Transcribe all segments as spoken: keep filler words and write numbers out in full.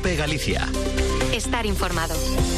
Cope Galicia. Estar informado.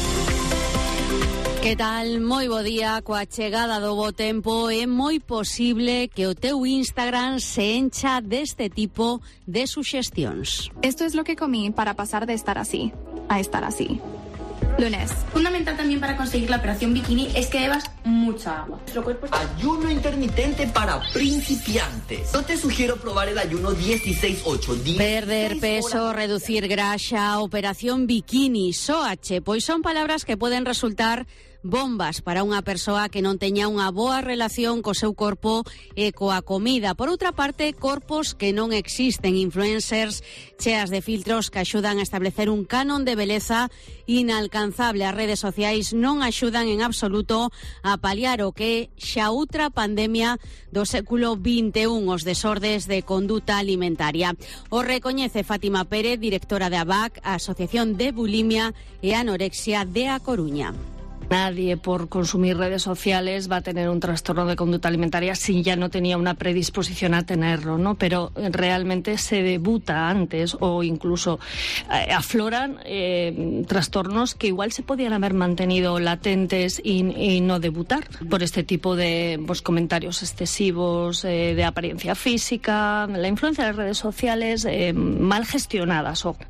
Que tal? Moi bo día. Coa chegada do bo tempo é moi posible que o teu Instagram se encha deste tipo de suxestións. Esto es lo que comí para pasar de estar así a estar así. Lunes. Fundamental también para conseguir la operación bikini es que bebas mucha agua. Ayuno intermitente para principiantes. Yo te sugiero probar el ayuno dieciséis ocho. Perder peso, reducir grasa, operación bikini, S O H, pois son palabras que poden resultar bombas para unha persoa que non teña unha boa relación co seu corpo e coa comida. Por outra parte, corpos que non existen, influencers cheas de filtros que axudan a establecer un canon de beleza inalcanzable. As redes sociais non axudan en absoluto a paliar o que é xa outra pandemia do século vinte e un, os desordes de conduta alimentaria. O recoñece Fátima Pérez, directora de A B A C, a Asociación de Bulimia e Anorexia de A Coruña. Nadie por consumir redes sociales va a tener un trastorno de conducta alimentaria si ya no tenía una predisposición a tenerlo, ¿no? Pero realmente se debuta antes o incluso eh, afloran eh, trastornos que igual se podían haber mantenido latentes y, y no debutar por este tipo de pues, comentarios excesivos eh, de apariencia física, la influencia de las redes sociales eh, mal gestionadas. Ojo.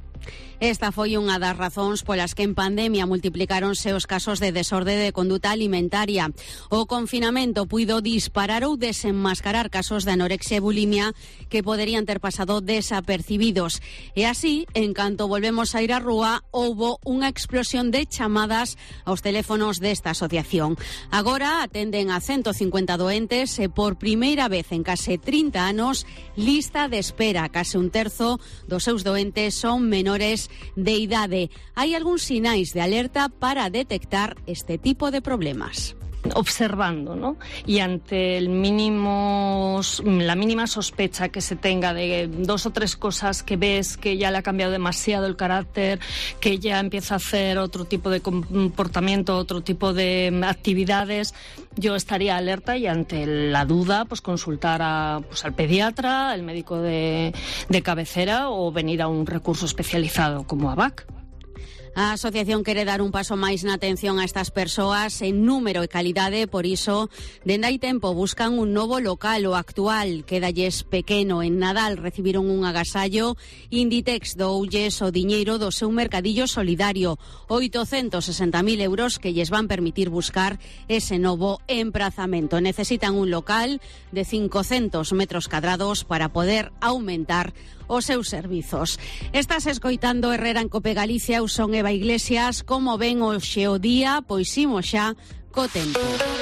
Esta foi unha das razóns polas que en pandemia multiplicáronse os casos de desorde de conduta alimentaria. O confinamento puido disparar ou desenmascarar casos de anorexia e bulimia que poderían ter pasado desapercibidos. E así, en canto volvemos a ir á rúa, houbo unha explosión de chamadas aos teléfonos desta asociación. Agora atenden a ciento cincuenta doentes e por primeira vez en case trinta anos, lista de espera. Case un terzo dos seus doentes son menores de idade. Hai algúns sinais de alerta para detectar este tipo de problemas. Observando, ¿no? Y ante el mínimo, la mínima sospecha que se tenga de dos o tres cosas que ves que ya le ha cambiado demasiado el carácter, que ya empieza a hacer otro tipo de comportamiento, otro tipo de actividades, yo estaría alerta y ante la duda, pues consultar a, pues, al pediatra, al médico de, de cabecera o venir a un recurso especializado como A B A C. A asociación quere dar un paso máis na atención a estas persoas en número e calidade, por iso, dende hai tempo buscan un novo local. O actual quedalles pequeno. En Nadal recibiron un agasallo. Inditex doulles o diñeiro do seu mercadillo solidario, oitocentos sesenta mil euros que lles van permitir buscar ese novo emprazamento. Necesitan un local de cincocentos metros cadrados para poder aumentar os seus servizos. Estás escoitando Herrera en Cope Galicia. Eu son Eva Iglesias. Como ven hoxe o día? Pois imos xa co tempo.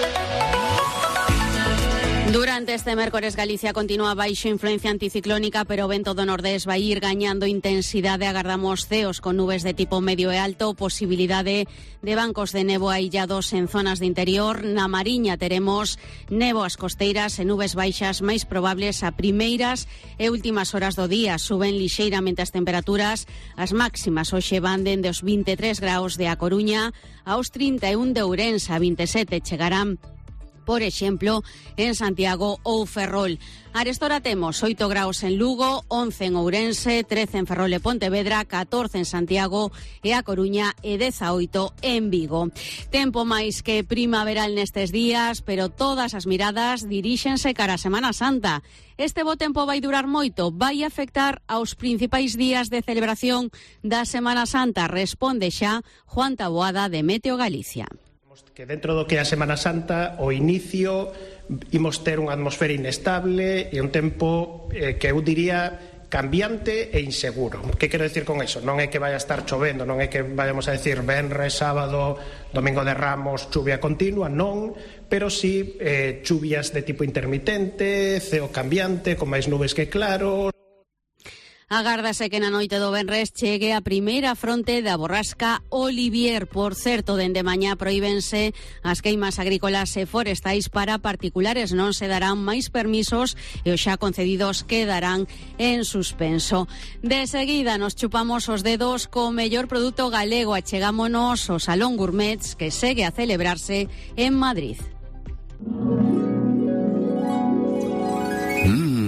Durante este mércores Galicia continúa baixo influencia anticiclónica, pero o vento do nordés vai ir gañando intensidade. Agardamos ceos con nubes de tipo medio e alto, posibilidade de bancos de nevo aillados en zonas de interior. Na Mariña teremos nevo ás costeiras e nubes baixas máis probables a primeiras e últimas horas do día. Suben lixeiramente as temperaturas. As máximas hoxe van dende os vinte e tres graus de A Coruña aos trinta e un de Ourense, a vinte e sete chegarán, por exemplo, en Santiago ou Ferrol. Arestora temos oito graus en Lugo, once en Ourense, trece en Ferrol e Pontevedra, catorce en Santiago e A Coruña e dezaoito en Vigo. Tempo máis que primaveral nestes días, pero todas as miradas diríxense cara a Semana Santa. Este bo tempo vai durar moito, vai afectar aos principais días de celebración da Semana Santa. Responde xa Juan Taboada de Meteo Galicia. Que dentro do que é a Semana Santa, o inicio, imos ter unha atmosfera inestable e un tempo eh, que eu diría cambiante e inseguro. Que quero decir con eso? Non é que vai a estar chovendo, non é que vayamos a decir venres, sábado, domingo de Ramos, chuvia continua, non, pero sí eh, chuvias de tipo intermitente, ceo cambiante, con máis nubes que claros. Agárdase que na noite do venres chegue a primeira fronte da borrasca Olivier. Por certo, dende mañá prohíbense as queimas agrícolas e forestais para particulares. Non se darán máis permisos e os xa concedidos quedarán en suspenso. De seguida nos chupamos os dedos co mellor produto galego. Achegámonos ao Salón Gourmets, que segue a celebrarse en Madrid.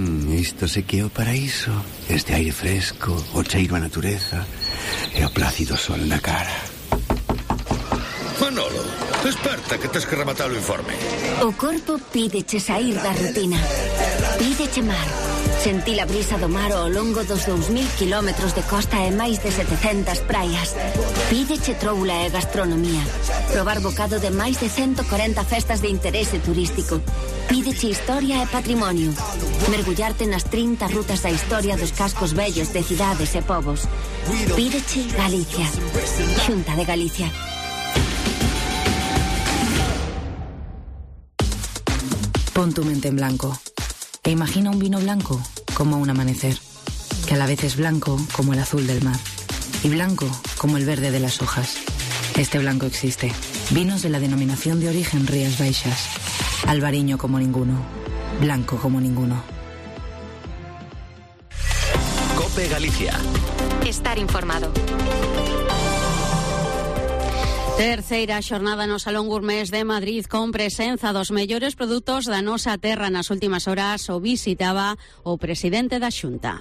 vístose que é o paraíso, este aire fresco, o cheiro a natureza e o plácido sol na cara. Manolo, desperta que tes que rematar o informe. O corpo pídeche sair da rutina. Pídeche mar. Sentir a brisa do mar ao longo dos dous mil kilómetros de costa e máis de setecentas praias. Pídeche troula e gastronomía. Probar bocado de máis de ciento corenta festas de interese turístico. Pídeche historia e patrimonio. Mergullarte nas trinta rutas da historia dos cascos vellos de cidades e povos. Pídeche Galicia. Xunta de Galicia. Pon tu mente en blanco e imagina un vino blanco como un amanecer, que a la vez es blanco como el azul del mar y blanco como el verde de las hojas. Este blanco existe. Vinos de la denominación de origen Rías Baixas. Albariño como ninguno. Blanco como ninguno. COPE Galicia. Estar informado. Terceira xornada no Salón Gourmet de Madrid con presenza dos mellores produtos da nosa terra. Nas últimas horas o visitaba o presidente da Xunta.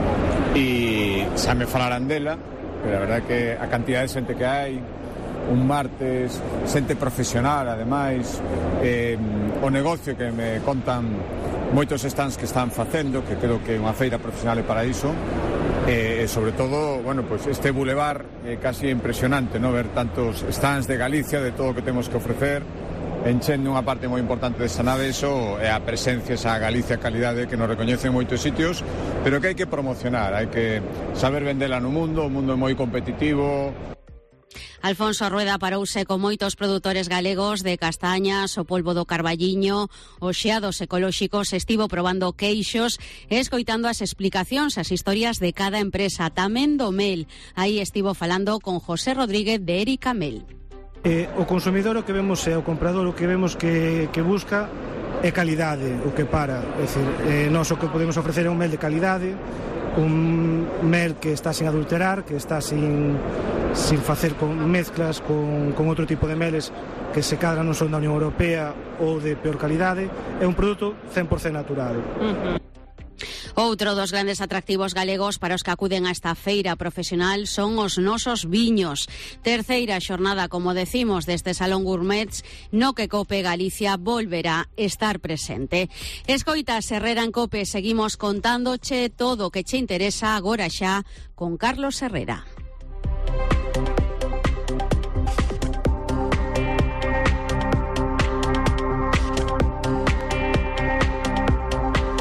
E xa me falarán dela, pero a verdade que a cantidad de xente que hai, un martes, xente profesional, ademais, eh, o negocio que me contan moitos stands que están facendo, que creo que unha feira profesional é para iso, e eh, sobre todo, bueno, pues este bulevar é eh, casi impresionante, no ver tantos stands de Galicia, de todo o que temos que ofrecer, enchendo unha parte moi importante desa nave, eso é a presencia, esa Galicia calidade que nos recoñecen en moitos sitios, pero que hai que promocionar, hai que saber vendela no mundo, o mundo é moi competitivo. Alfonso Rueda parouse con moitos produtores galegos de castañas, o polvo do Carballiño, os xeados ecolóxicos, estivo probando queixos e escoitando as explicacións, as historias de cada empresa, tamén do mel. Aí estivo falando con José Rodríguez de Erika Mel. Eh, o consumidor o que vemos é o comprador o que vemos que, que busca é calidade, o que para. É dicir, eh, nós o que podemos ofrecer é un mel de calidade, un mel que está sin adulterar, que está sin, sin facer con mezclas con, con outro tipo de meles que se cadran non son da Unión Europea ou de peor calidade. É un produto cen por cento natural. Uh-huh. Outro dos grandes atractivos galegos para os que acuden a esta feira profesional son os nosos viños. Terceira xornada, como decimos, deste Salón Gourmet, no que COPE Galicia volverá estar presente. Escoita Herrera en COPE, seguimos contándoche todo o que che interesa agora xa con Carlos Herrera.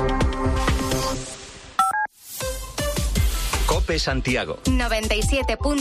COPE Santiago noventa y siete punto